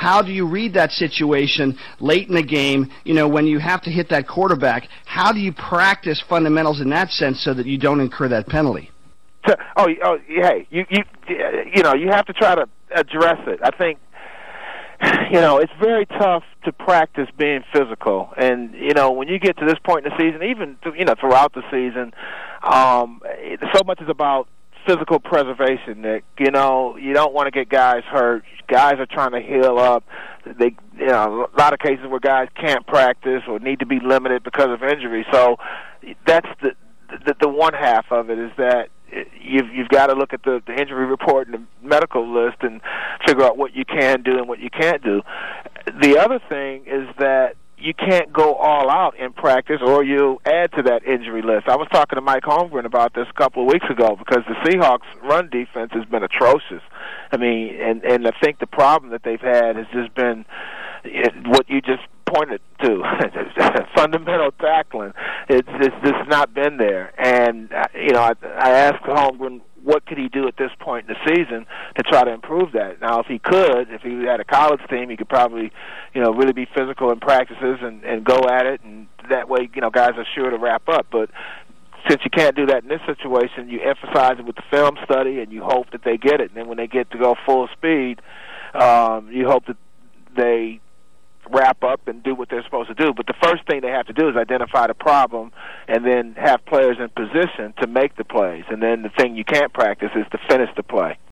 how do you read that situation late in the game, when you have to hit that quarterback? How do you practice fundamentals in that sense so that you don't incur that penalty? Hey, you have to try to address it. I think, it's very tough to practice being physical. And, when you get to this point in the season, even, throughout the season, so much is about physical preservation, Nick. You don't want to get guys hurt. Guys are trying to heal up. A lot of cases where guys can't practice or need to be limited because of injury. So that's the one half of it, is that you've got to look at the injury report and the medical list and figure out what you can do and what you can't do. The other thing is that you can't go all out in practice, or you add to that injury list. I was talking to Mike Holmgren about this a couple of weeks ago, because the Seahawks' run defense has been atrocious. I mean, and I think the problem that they've had has just been what you just pointed to, fundamental tackling. It's just not been there. And I asked Holmgren, what could he do at this point in the season to try to improve that? Now, if he had a college team, he could probably, really be physical in practices and go at it, and that way, guys are sure to wrap up. But since you can't do that in this situation, you emphasize it with the film study, and you hope that they get it. And then when they get to go full speed, you hope that they wrap up and do what they're supposed to do. But the first thing they have to do is identify the problem and then have players in position to make the plays. And then the thing you can't practice is to finish the play.